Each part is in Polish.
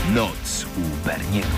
Noc u Berniego.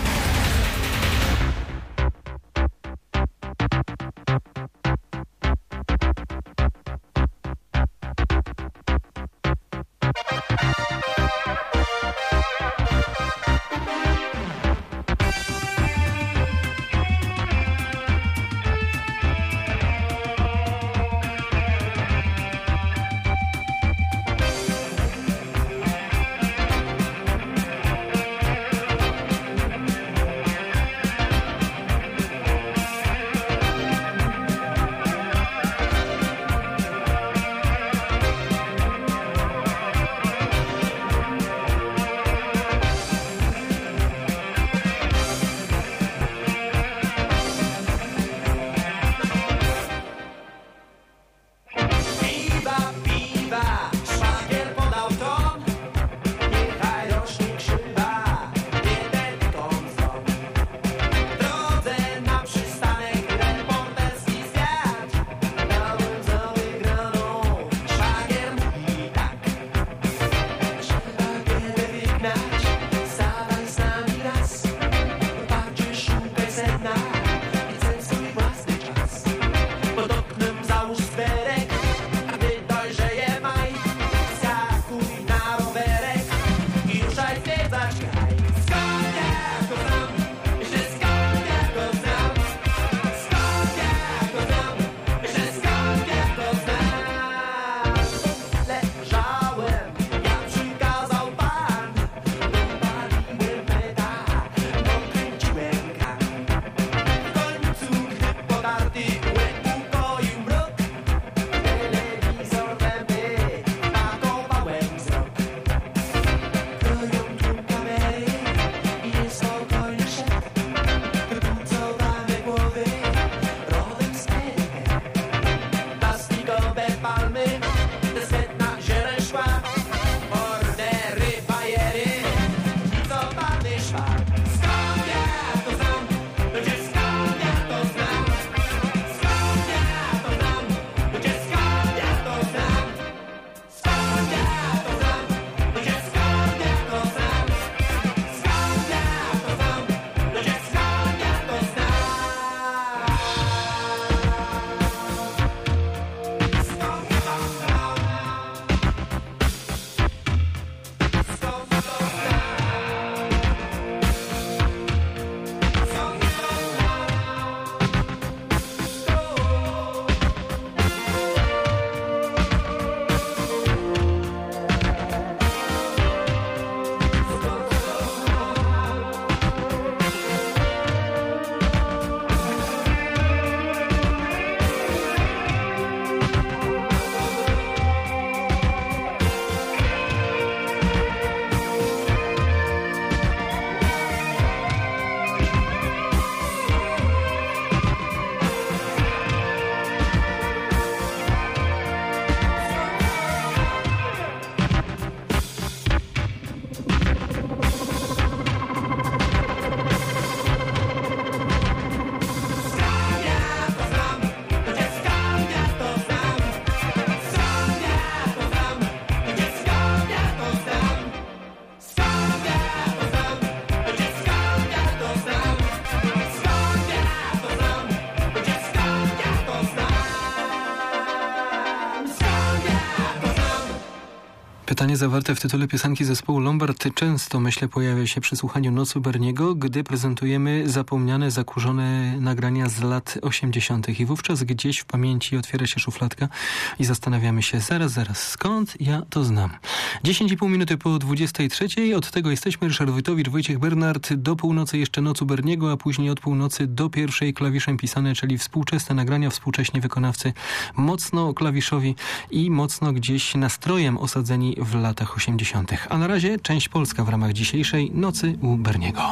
Pytanie zawarte w tytule piosenki zespołu Lombard często, myślę, pojawia się przy słuchaniu Nocy Berniego, gdy prezentujemy zapomniane, zakurzone nagrania z lat 80. I wówczas gdzieś w pamięci otwiera się szufladka i zastanawiamy się, zaraz, skąd ja to znam? 10,5 minuty po 23. Od tego jesteśmy. Ryszard Wojtowicz, Wojciech Bernard. Do północy jeszcze Noc u Berniego, a później od północy do pierwszej klawiszem pisane, czyli współczesne nagrania, współcześni wykonawcy, mocno klawiszowi i mocno gdzieś nastrojem osadzeni w latach 80. A na razie część polska w ramach dzisiejszej Nocy u Berniego.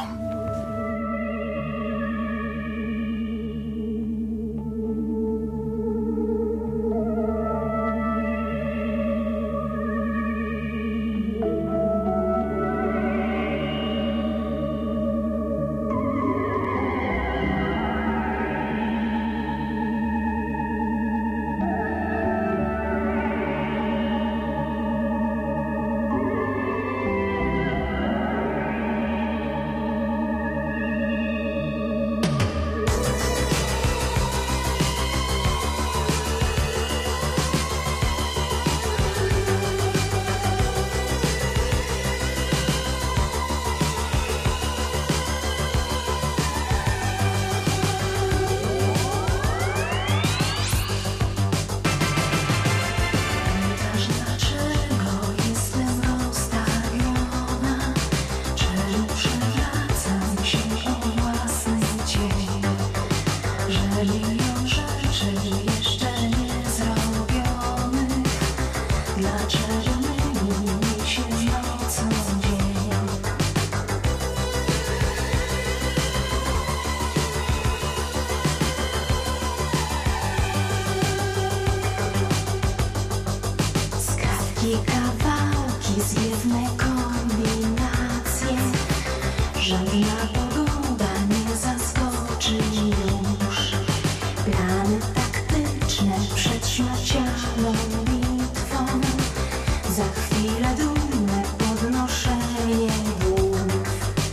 i zwiewne kombinacje. Żadna pogoda nie zaskoczy już. Plany taktyczne przed śmiercianą bitwą. Za chwilę dumne podnoszenie głów.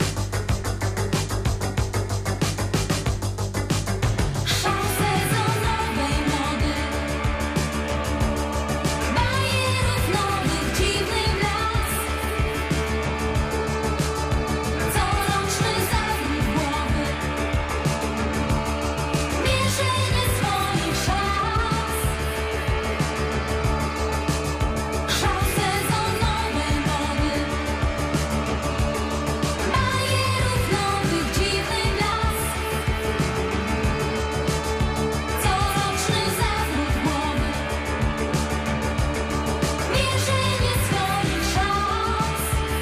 Szał sezonowej mody, bajerów nowych, dziwny las. Coroczny zawrót głowy, mierzenie swoich szans. Szał sezonowej mody, bajerów nowych, dziwny las. Coroczny zawrót głowy, mierzenie swoich szans.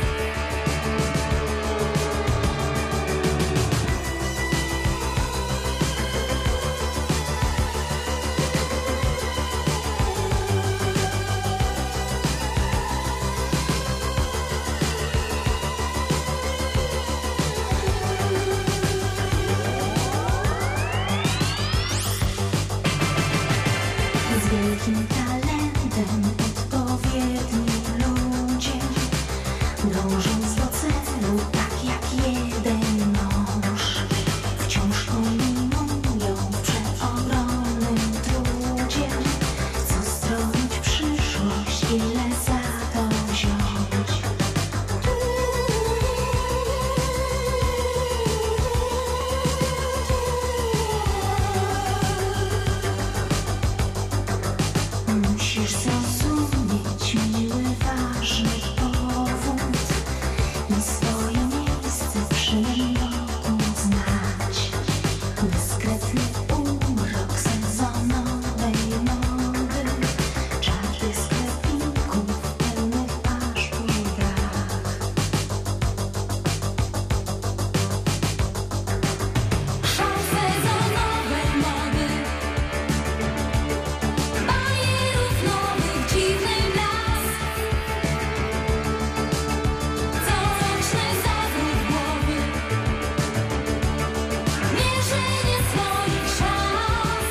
Z wielkim talentem odpowiedni ludzie, dążąc do celu tak jak jeden mąż, wciąż kombinują w przeogromnym trudzie. Chcą stronić przyszłość, ile za to wziąć. Musisz zrozumieć, miły, ważny powód i swoje miejsce w roku znać. Dyskretny urok sezonowej mody, czarny sklepików pełnych paszpur brak. Szał sezonowej mody, bajerów nowych, dziwny las. Coroczny zawrót głowy, mierzenie swoich szans.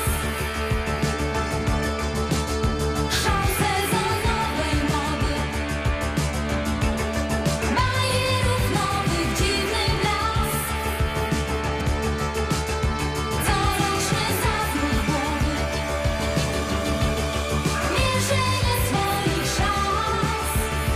Szał sezonowej mody, bajerów nowych, dziwny las. Coroczny zawrót głowy, mierzenie swoich szans.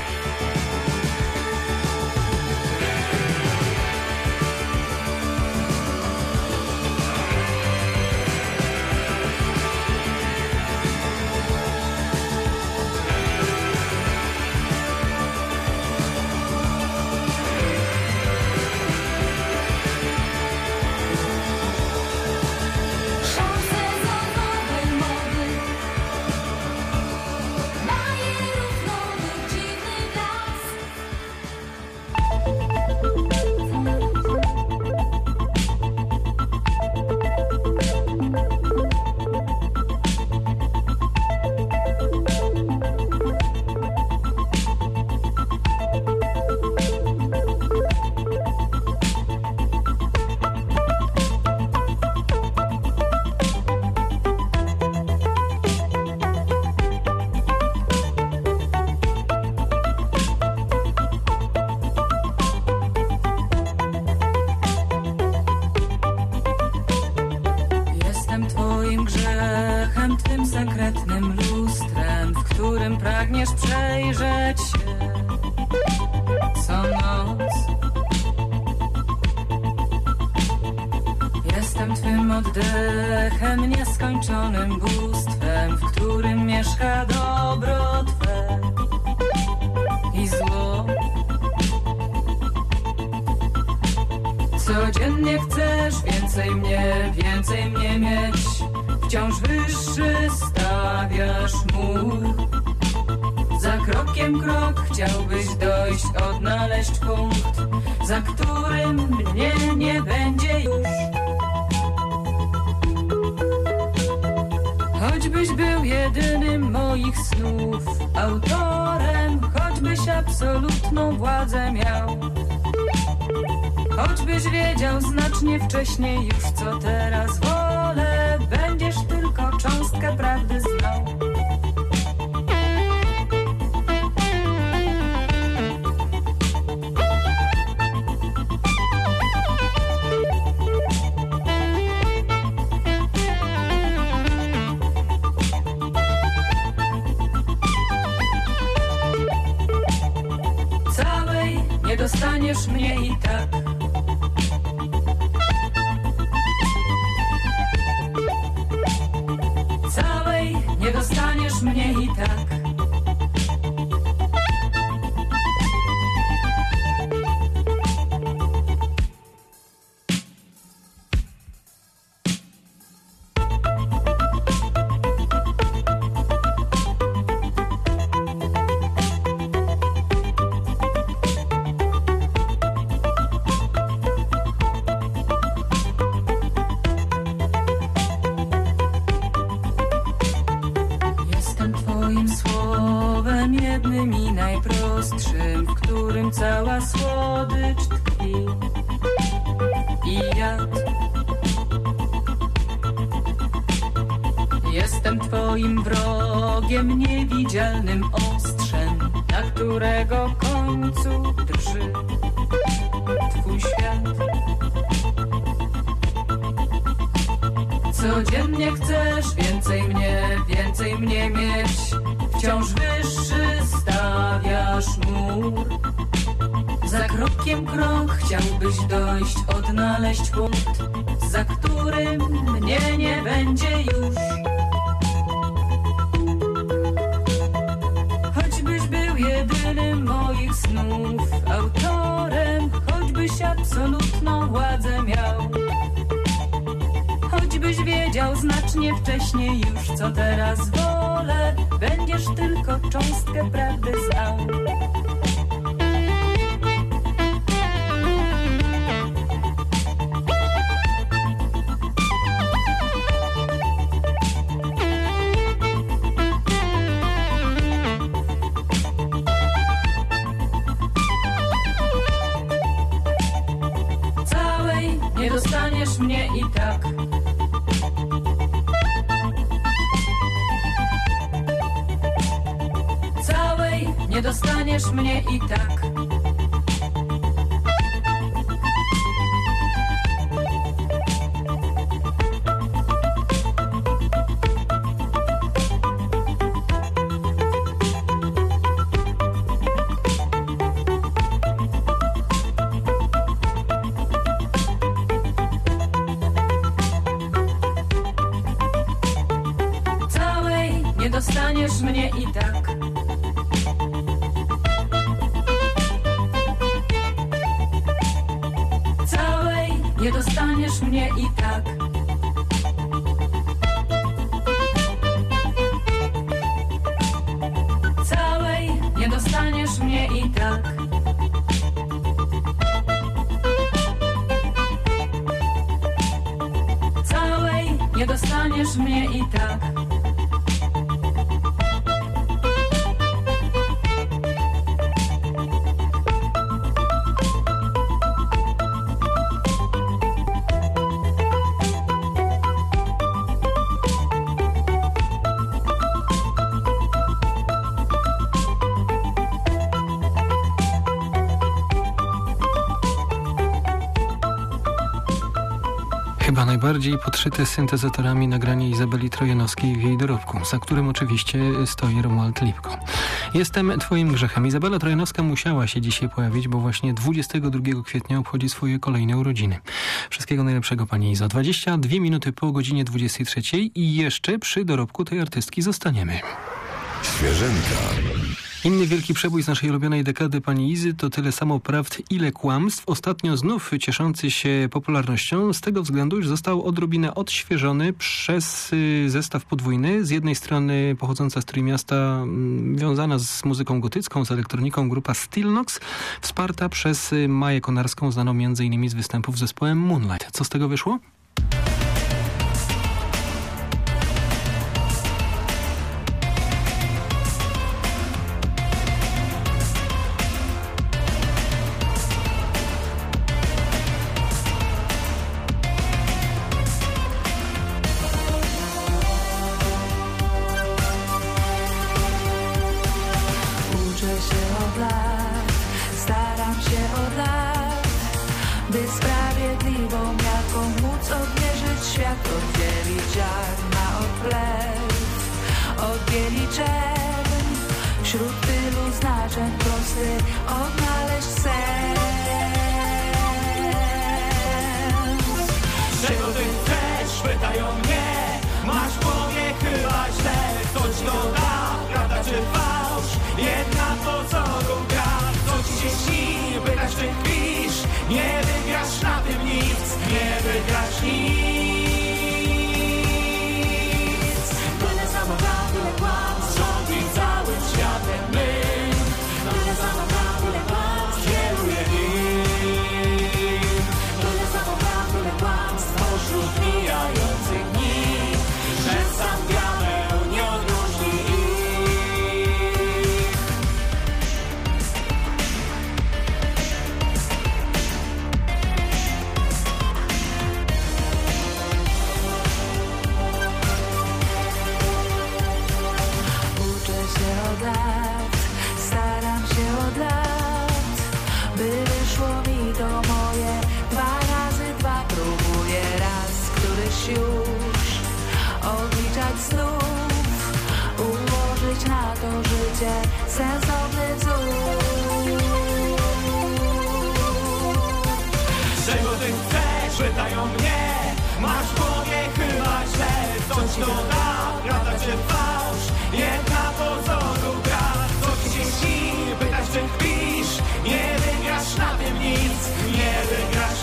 Szał sezonowej mody, bajerów nowych, dziwny las. Jestem twoim grzechem, twym sekretnym lustrem, w którym pragniesz przejrzeć się co noc. Jestem twym oddechem, nieskończonym bóstwem, w którym mieszka dobro twe i zło. Codziennie chcesz więcej mnie mieć. Wciąż wyższy stawiasz mur. Za krokiem krok chciałbyś dojść, odnaleźć punkt, za którym mnie nie będzie już. Choćbyś był jedynym moich snów autorem, choćbyś absolutną władzę miał. Choćbyś wiedział znacznie wcześniej już co teraz wolę, będziesz tylko cząstkę prawdy znał. Całej nie dostaniesz mnie i tak. Całej nie dostaniesz mnie i tak. Jestem twoim słowem jednym i najprostszym, w którym cała słodycz tkwi i jad. Jestem twoim wrogiem, niewidzialnym ostrzem, na którego końcu drży twój świat. Codziennie chcesz więcej mnie mieć. Wciąż wyższy stawiasz mur. Za krokiem krok chciałbyś dojść, odnaleźć punkt, za którym mnie nie będzie już. Choćbyś był jedynym moich snów autorem, choćbyś absolutną władzę miał. Choćbyś wiedział znacznie wcześniej już co teraz wolę, będziesz tylko cząstkę prawdy znał. Całej nie dostaniesz mnie i tak. Całej nie dostaniesz mnie i tak. Całej nie dostaniesz mnie i tak. Całej nie dostaniesz mnie i tak. Całej nie dostaniesz mnie i tak. Całej nie dostaniesz mnie i tak. Chyba najbardziej podszyte syntezatorami nagranie Izabeli Trojanowskiej w jej dorobku, za którym oczywiście stoi Romuald Lipko. Jestem twoim grzechem. Izabela Trojanowska musiała się dzisiaj pojawić, bo właśnie 22 kwietnia obchodzi swoje kolejne urodziny. Wszystkiego najlepszego pani Izo. 22 minuty po godzinie 23 i jeszcze przy dorobku tej artystki zostaniemy. Świeżynka. Inny wielki przebój z naszej ulubionej dekady pani Izy to tyle samo prawd, ile kłamstw. Ostatnio znów cieszący się popularnością z tego względu, że został odrobinę odświeżony przez zestaw podwójny. Z jednej strony pochodząca z Trójmiasta, wiązana z muzyką gotycką, z elektroniką grupa Stillnox, wsparta przez Maję Konarską, znaną m.in. z występów z zespołem Moonlight. Co z tego wyszło? lat. Staram się od lat, by sprawiedliwą miarką móc odmierzyć świat, oddzielić ziarna od plew, oddzielić czerń, wśród tylu znaczeń prosty odnaleźć sens. Czego ty chcesz? Pytają mnie. Masz w głowie chyba źle. Coś doda, prawda czy fałsz? Jedna pozoru gra. Co ci się śni? Pytasz czy kpisz? Nie wygrasz na tym nic. Nie wygrasz nic. Tyle zabaw, tyle kłamstw, Rządzi całym światem my. tyle zabaw, tyle kłamstw, Kieruje nim. tyle zabaw, tyle kłamstw. Pośród mijających dni, że sam diabeł nie odróżni ich. Uczę się od lat, staram się od lat, by wyszło mi to moje. 2 razy 2 próbuję raz, któryś już odliczać znów, ułożyć na to życie sensowny wzór. Czego ty chcesz? Pytają mnie. Masz w głowie chyba źle. Coś doda, prawda czy fałsz? Jedna pozoru gra. Co ci się śni? Pytasz czy kpisz? Nie wygrasz na tym nic. Nie wygrasz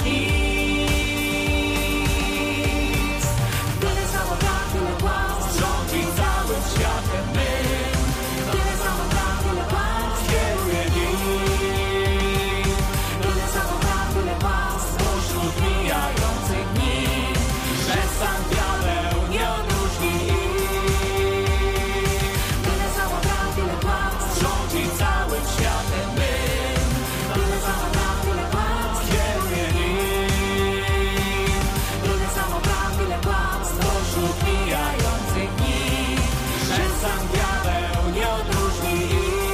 nic. Tyle zabaw, tyle kłamstw, Rządzi całym światem my. tyle zabaw, tyle kłamstw, Kieruje nim. tyle zabaw, tyle kłamstw. Pośród mijających dni, że sam diabeł nie odróżni ich. Tyle zabaw, tyle kłamstw, Rządzi całym światem my. tyle zabaw, tyle kłamstw, Kieruje nim. tyle zabaw, tyle kłamstw. Pośród mijających dni, że sam diabeł nie odróżni ich.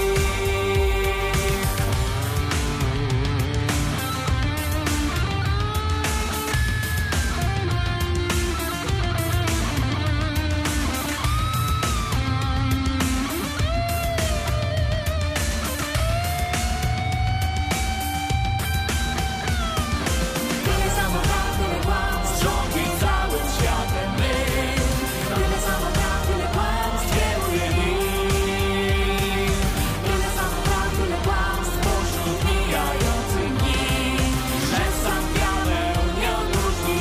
Tyle zabaw, tyle kłamstw, Rządzi całym światem my. tyle zabaw, tyle kłamstw, Kieruje nim. tyle zabaw, tyle kłamstw. Pośród mijających dni, że sam diabeł nie odróżni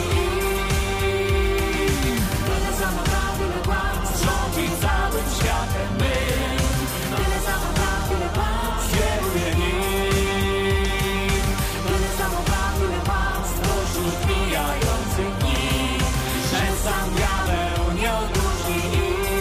ich. Tyle zabaw, tyle kłamstw, Rządzi całym światem my. tyle zabaw, tyle kłamstw, Kieruje nim. tyle zabaw, tyle kłamstw. Pośród mijających dni, że sam diabeł nie odróżni ich.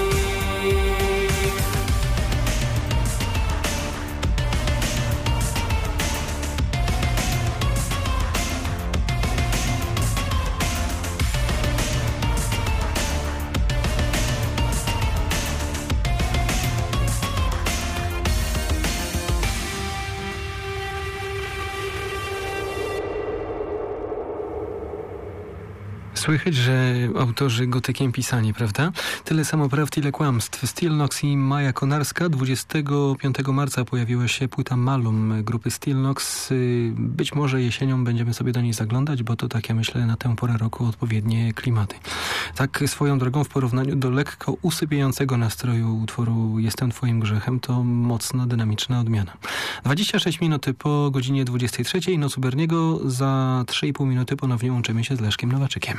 Słychać, że autorzy gotykiem pisani, prawda? Tyle samo prawd, ile kłamstw. Steel Knox i Maja Konarska. 25 marca pojawiła się płyta Malum grupy Steel Knox. Być może jesienią będziemy sobie do niej zaglądać, bo to takie, myślę, na tę porę roku odpowiednie klimaty. Tak swoją drogą w porównaniu do lekko usypiającego nastroju utworu Jestem Twoim grzechem, to mocno dynamiczna odmiana. 26 minut po godzinie 23. Noc u Berniego. Za 3,5 minuty ponownie łączymy się z Leszkiem Nowaczykiem.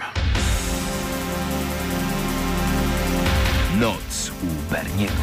Noc u Berniego.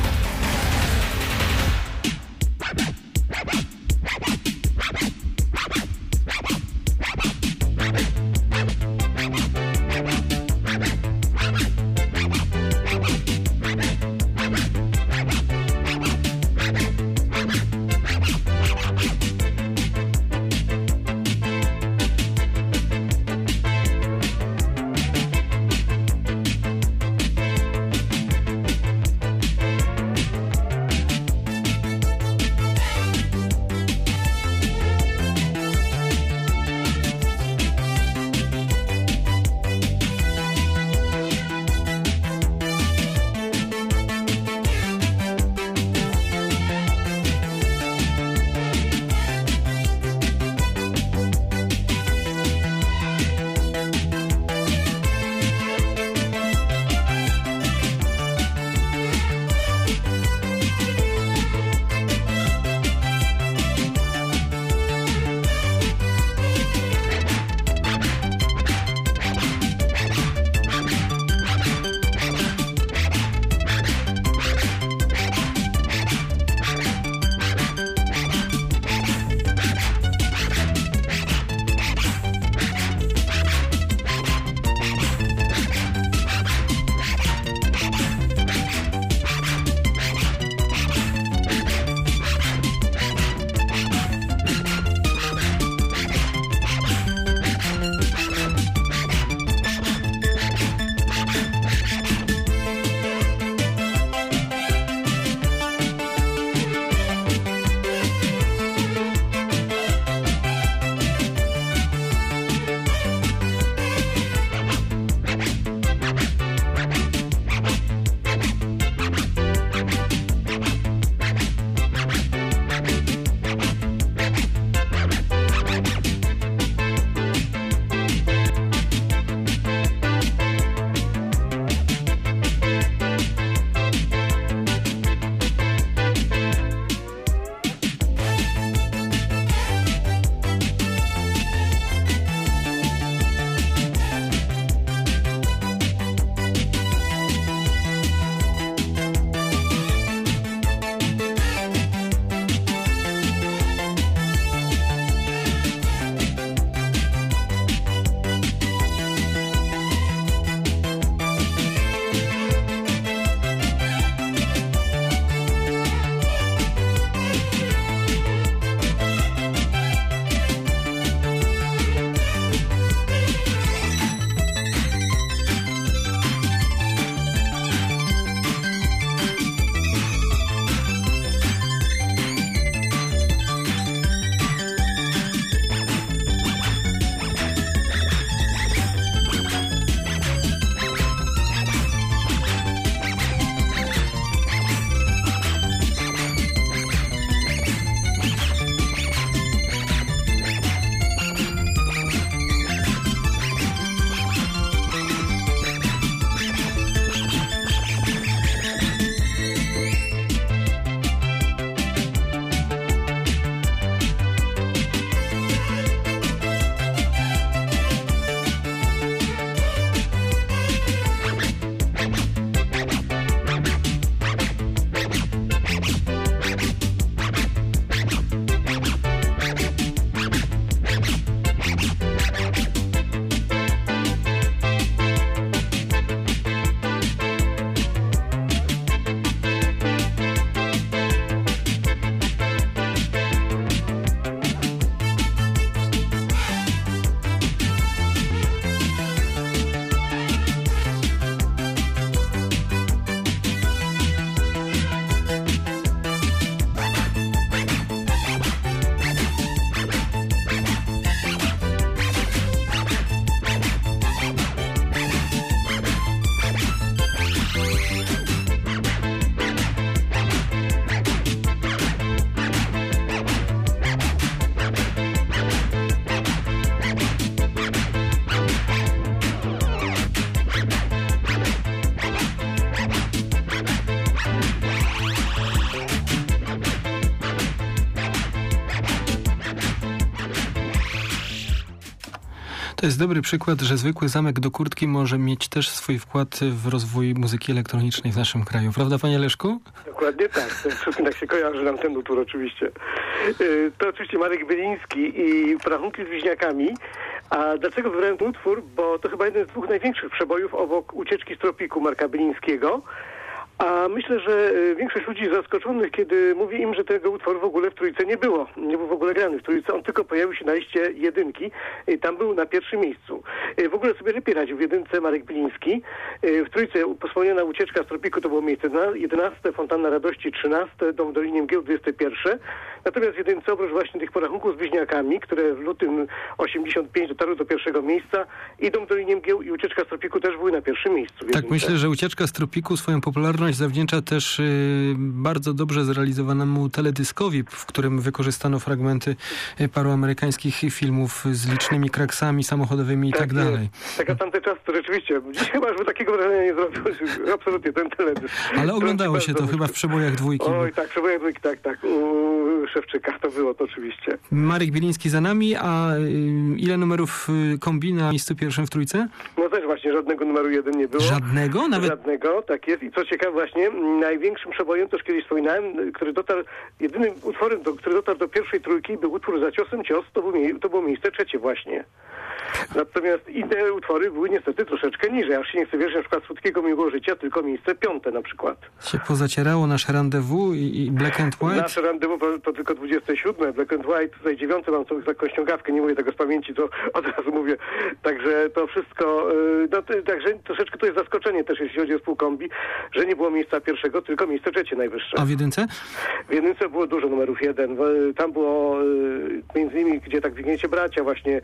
To jest dobry przykład, że zwykły zamek do kurtki może mieć też swój wkład w rozwój muzyki elektronicznej w naszym kraju. Prawda, panie Leszku? Dokładnie tak. Tak się kojarzy nam ten utwór oczywiście. To oczywiście Marek Byliński i Porachunki z bliźniakami. A dlaczego wybrałem ten utwór? Bo to chyba jeden z dwóch największych przebojów obok Ucieczki z tropiku Marka Bylińskiego. A myślę, że większość ludzi zaskoczonych, kiedy mówię im, że tego utworu w ogóle w Trójce nie było. Nie był w ogóle grany w Trójce. On tylko pojawił się na liście jedynki. Tam był na pierwszym miejscu. W ogóle sobie lepiej radził w jedynce Marek Byliński. W Trójce wspomniana Ucieczka z tropiku to było miejsce 11, Fontanna Radości 13, Dom w Dolinie Mgieł 21. Natomiast w jedynce oprócz właśnie tych porachunków z bliźniakami, które w lutym 85 dotarły do pierwszego miejsca, i Dom w Dolinie Mgieł i Ucieczka z tropiku też były na pierwszym miejscu. Tak, myślę, że Ucieczka z tropiku swoją popularność zawdzięcza też bardzo dobrze zrealizowanemu teledyskowi, w którym wykorzystano fragmenty paru amerykańskich filmów z licznymi kraksami samochodowymi i tak dalej. Tak, a tamte czasy to rzeczywiście, dziś chyba żeby takiego wrażenia nie zrobił, absolutnie ten teledysk. Ale oglądało się to chyba w Przebojach dwójki. Oj, tak, Przebojach dwójki, tak. U Szewczyka to było to oczywiście. Marek Byliński za nami, a ile numerów kombi na miejscu pierwszym w Trójce? No też właśnie żadnego numeru 1 nie było. Żadnego? Nawet... Żadnego, tak jest. I co ciekawe właśnie, największym przebojem, to już kiedyś wspominałem, który dotarł, jedynym utworem, który dotarł do pierwszej trójki, był utwór Za ciosem cios, to było miejsce trzecie właśnie. Natomiast inne utwory były niestety troszeczkę niżej. Aż się nie chce wierzyć, na przykład Słodkiego Miłego Życia, tylko miejsce 5 na przykład. Się pozacierało Nasze Rendezvous i Black and White? Nasze Rendezvous to tylko 27, Black and White, tutaj 9 mam sobie taką ściągawkę, nie mówię tego z pamięci, to od razu mówię. Także to wszystko, także troszeczkę to jest zaskoczenie też, jeśli chodzi o współkombi, że nie było miejsca pierwszego, tylko miejsce trzecie najwyższe. A w jedynce? W jedynce było dużo numerów 1. Tam było między innymi, gdzie tak Wigniecie Bracia właśnie,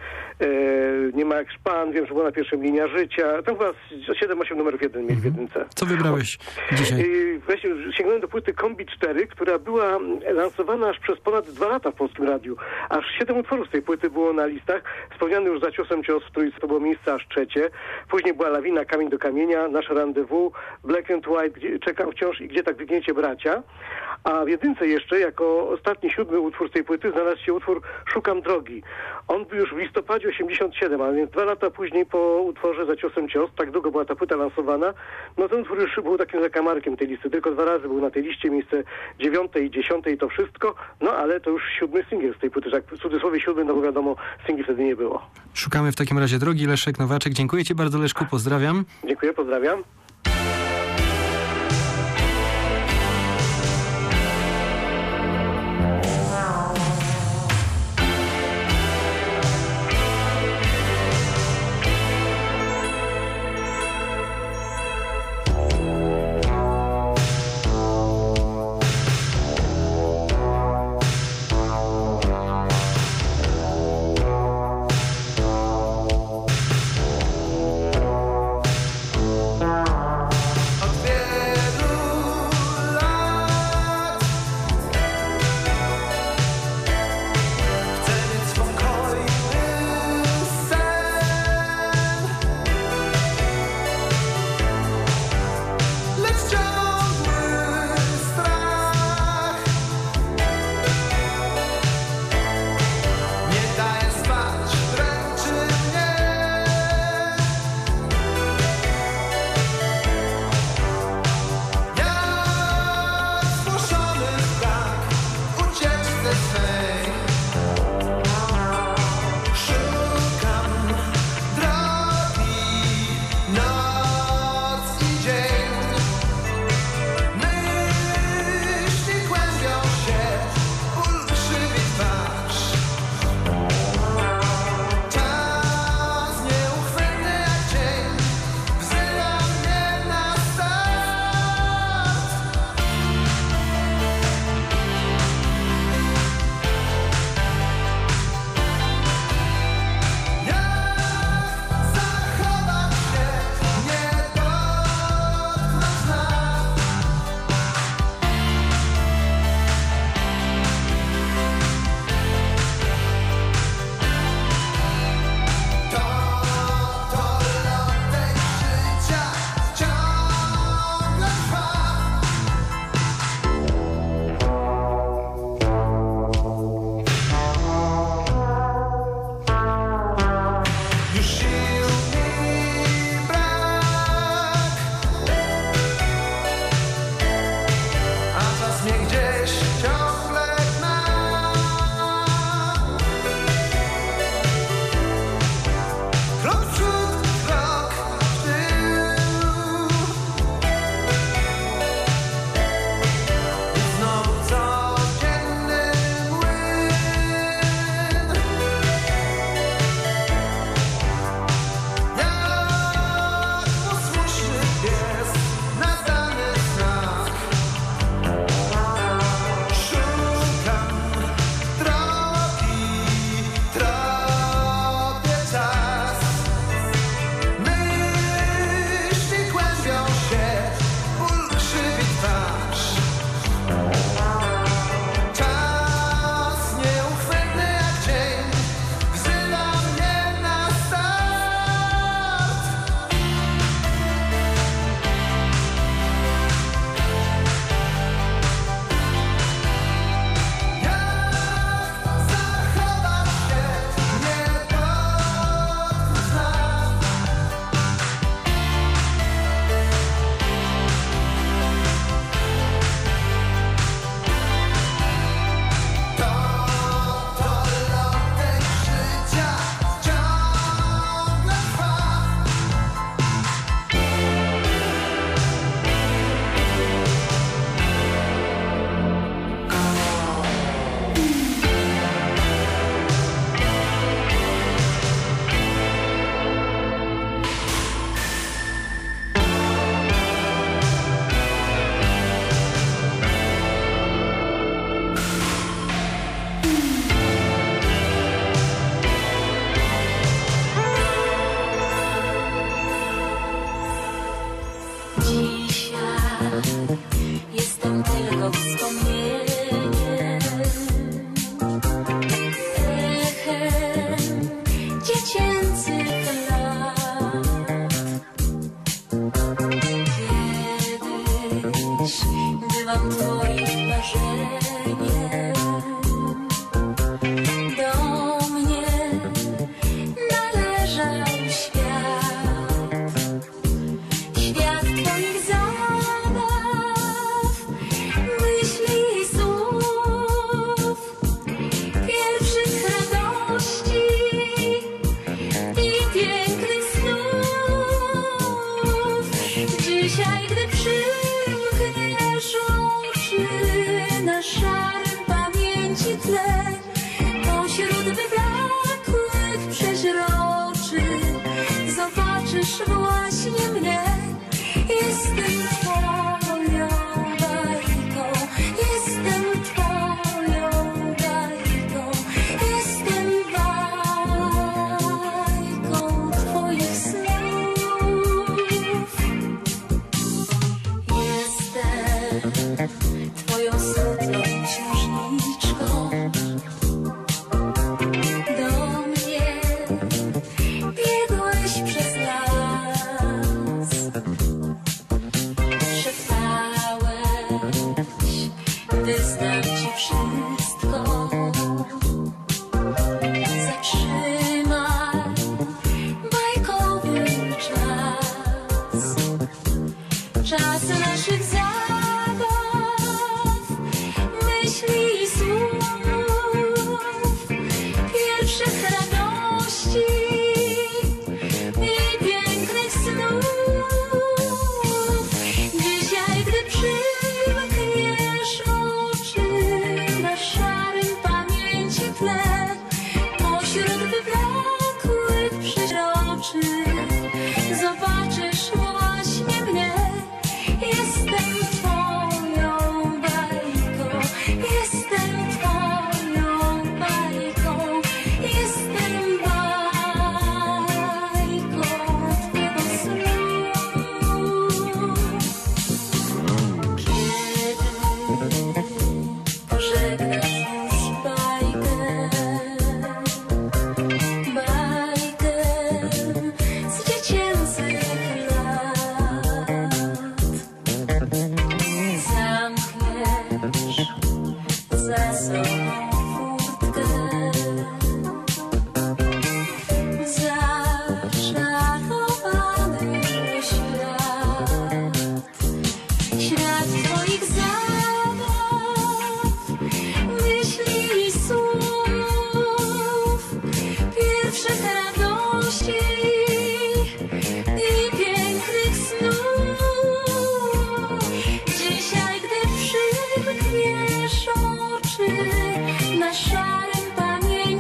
Nie ma jak szpan, wiem, że była na pierwszym Linia Życia. Tam chyba 7-8 numerów 1 mieli w jedynce. Co wybrałeś dzisiaj? Właśnie sięgnąłem do płyty Kombi 4, która była lansowana aż przez ponad 2 lata w Polskim Radiu. Aż 7 utworów z tej płyty było na listach. Wspomniany już Za ciosem cios w Trójce, to było miejsce aż trzecie. Później była Lawina, Kamień do kamienia, Nasze Rendezvous, Black and White, Czekam wciąż i Gdzie tak Wygniecie Bracia. A w jedynce jeszcze, jako ostatni 7 utwór z tej płyty, znalazł się utwór Szukam drogi. On był już w listopadzie 87, a więc 2 lata później po utworze Za ciosem cios, tak długo była ta płyta lansowana, no ten utwór już był takim zakamarkiem tej listy. Tylko 2 razy był na tej liście, miejsce 9 i 10 i to wszystko, no ale to już 7 singiel z tej płyty, że jak w cudzysłowie 7, no bo wiadomo, singli wtedy nie było. Szukamy w takim razie drogi. Leszek Nowaczek, dziękuję Ci bardzo, Leszku, pozdrawiam. Dziękuję, pozdrawiam.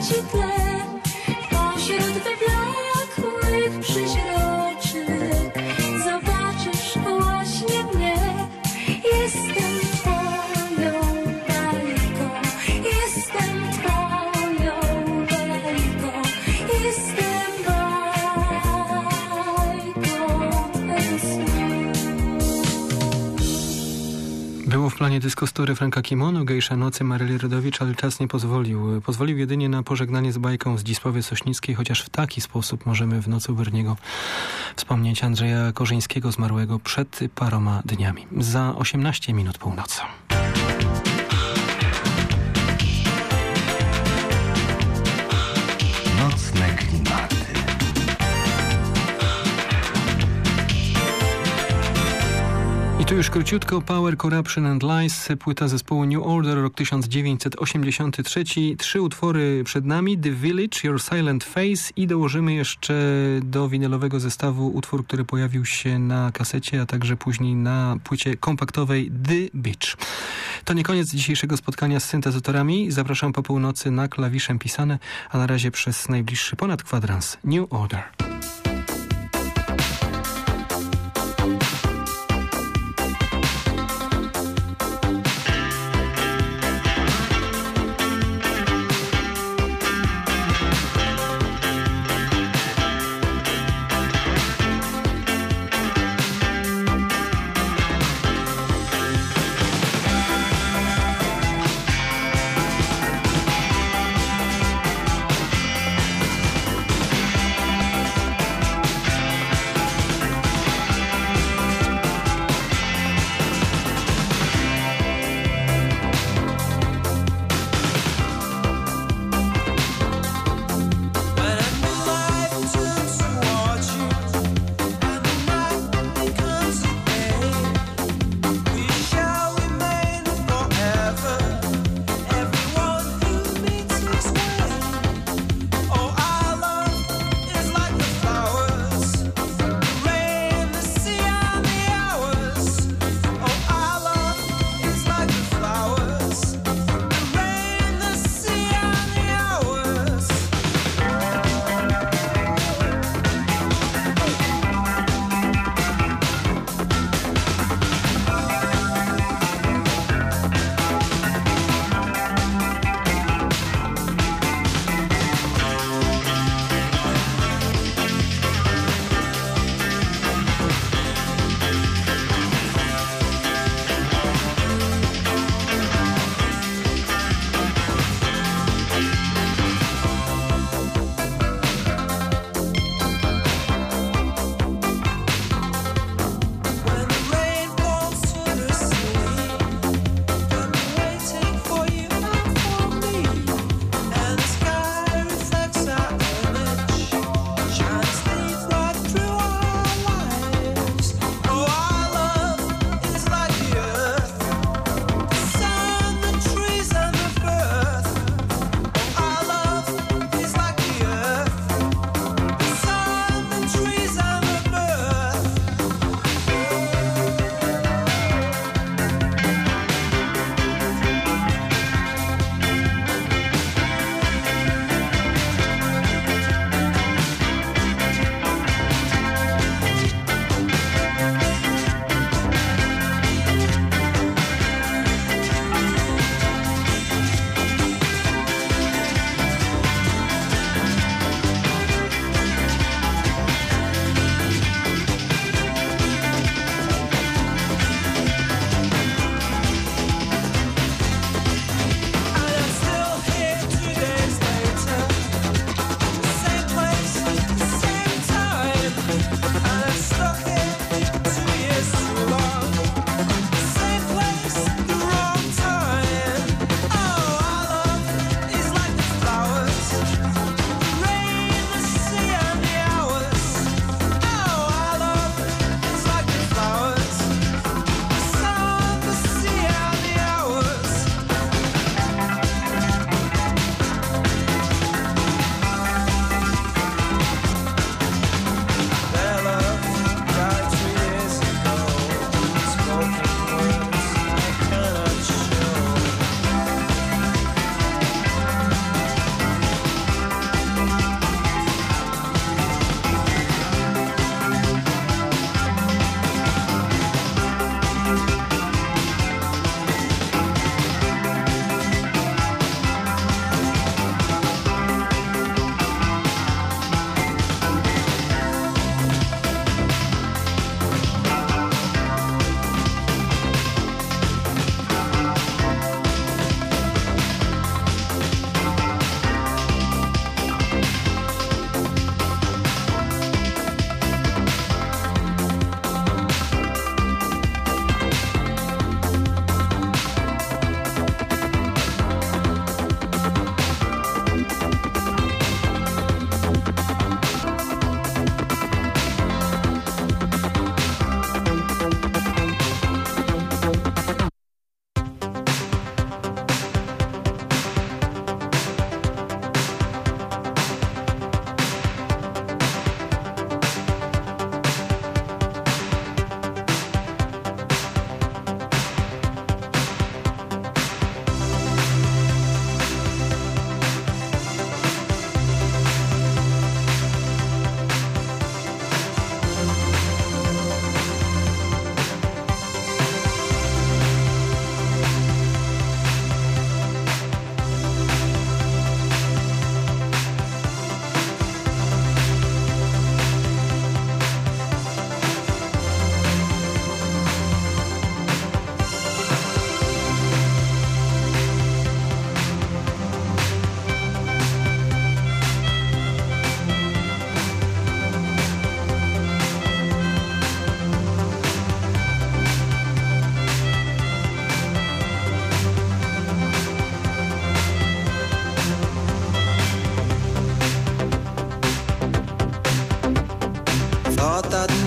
ci tle pośród wyblakłych przeźroczek. Zobaczysz właśnie mnie. Jestem twoją bajką, jestem twoją bajką, jestem bajką snu. Było w planie Disco Story Franka Kimono, Gejsza Nocy Maryli Rodowicz, ale czas nie pozwolił. Pozwolił jedynie na pożegnanie z bajką z Zdzisławy Sośnickiej, chociaż w taki sposób możemy w Nocy u Berniego wspomnieć Andrzeja Korzyńskiego, zmarłego przed paroma dniami. Za 18 minut północy. Nocne klimaty. I tu już króciutko Power, Corruption and Lies, płyta zespołu New Order, rok 1983. 3 utwory przed nami, The Village, Your Silent Face i dołożymy jeszcze do winylowego zestawu utwór, który pojawił się na kasecie, a także później na płycie kompaktowej The Beach. To nie koniec dzisiejszego spotkania z syntezatorami. Zapraszam po północy na klawiszem pisane, a na razie przez najbliższy ponad kwadrans New Order.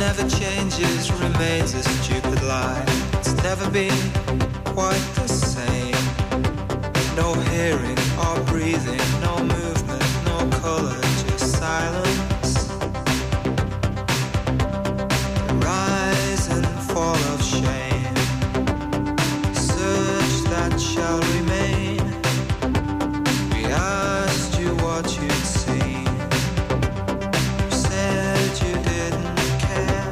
never changes, remains a stupid lie. It's never been quite the same. No hearing or breathing, no movement, no color, just silence. The rise and fall of shame, search that shall remain. We asked you what you'd seen. You said you didn't care.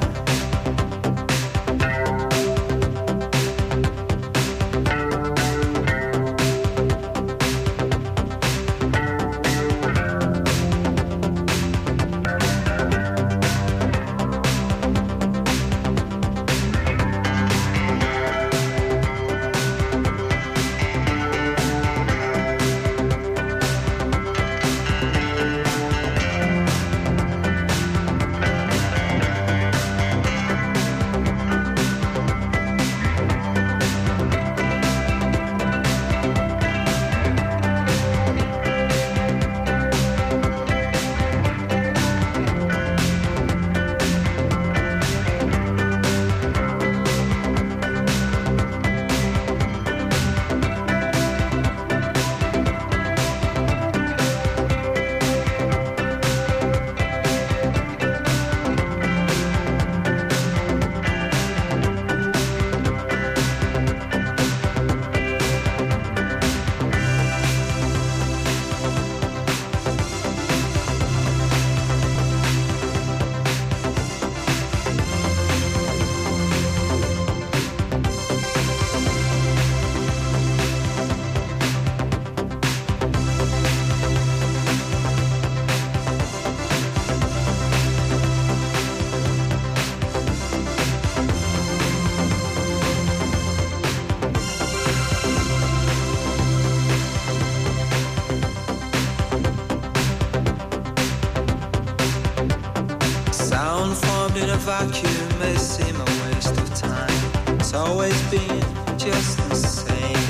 In a vacuum may seem a waste of time. It's always been just the same.